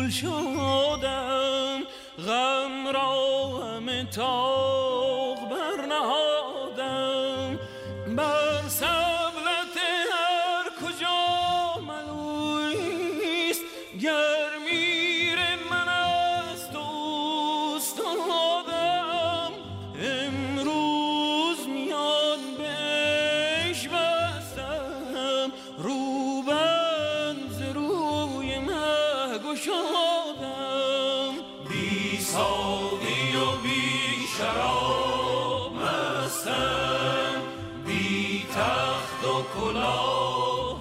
گل شدم، غم را همه تاق برنهادم. بر سبلت هر کجا ملویست، گر میر من است استادم. امروز میان بهش بستم، روبند ز روی مه گشادم. بی ساقی و بی شراب مستم، بی تخت و کلاه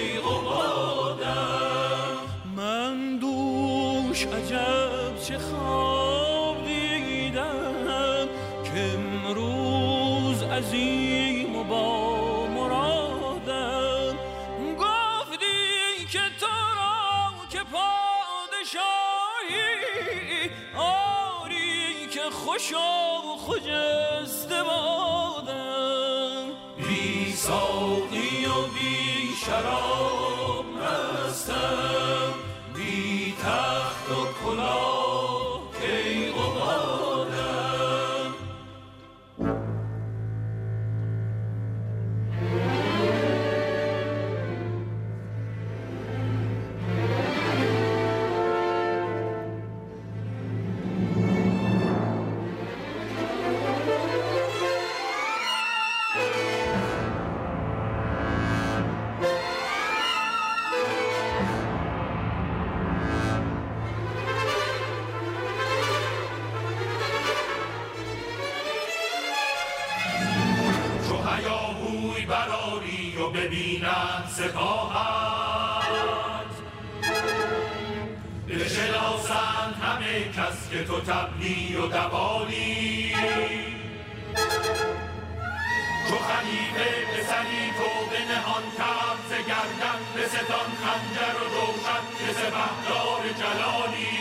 کیقبادم. من دوش عجب چه خواب دیدم، که امروز عظیم و با مرادم. گفتی که تو را که پادشاهی، آری که خوش و خجسته بادم. بی ساقی و بی شراب مستم، بی تخت و کلاه کیقبادم. براری و ببینند سپاهت، بشناسند همه کس که تو تبلی و دوالی. چو خلیفه پسری تو به نهان کرد ز گردن، بستان خنجر و روشن که سپهدار جلالی.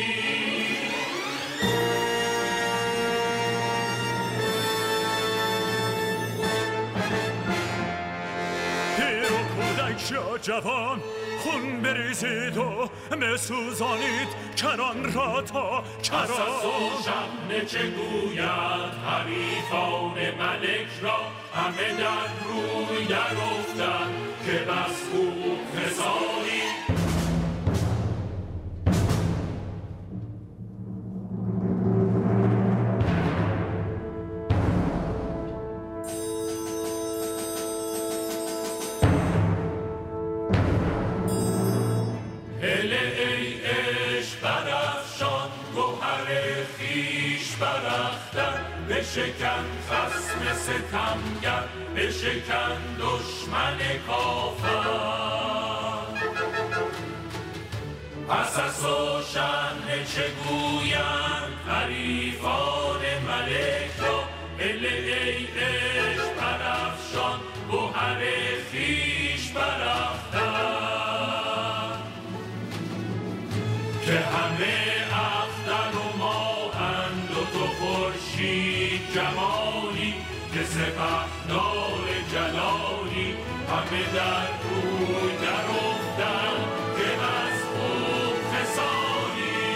یا جوان خون بریزید و مسوزانید کران را تا کران. پس از او شمه چه گوید حریفان ملک را، همه در روی در افتن که بس خوب خسالی. بشکن خصم ستمگر، بشکن دشمن کافر. پس از و شأن چه گویند حریفان ملک را، ای عشق برافشان گوهر خویش برافکن. که همه اختر و ماهند و تو خورشید جمالی، که سپهدار جلالی. همه در روی در افتن که از خوب خسالی.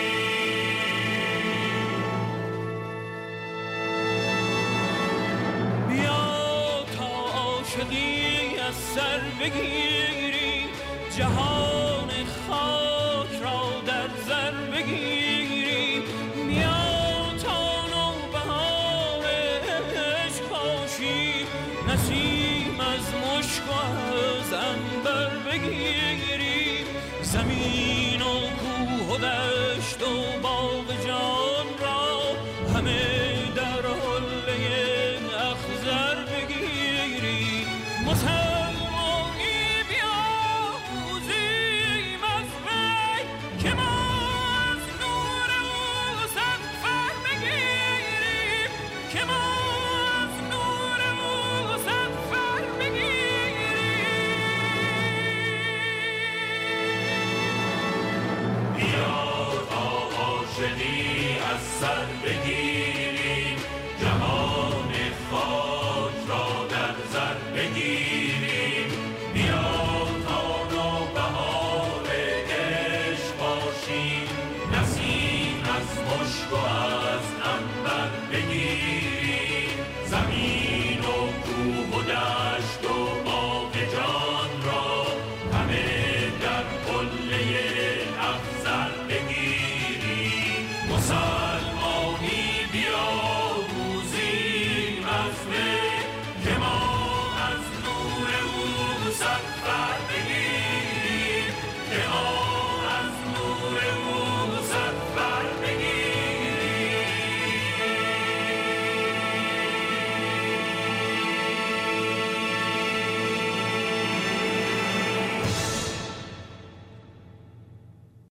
بیا تا عاشقی از سر بگیری، جهان خاک را در زر بگیری. بیا تا نوبهار عشق باشی، نسیم از مشک و از عنبر بگیری. زمین و کوه و دشت و باغ جان را، همه در حله اخضر بگیری. مسلمانی بیاموزیم از وی، که ما از نور او صد فر بگیریم. که ما از نور او صد فر بگیریم. بیا تا عاشقی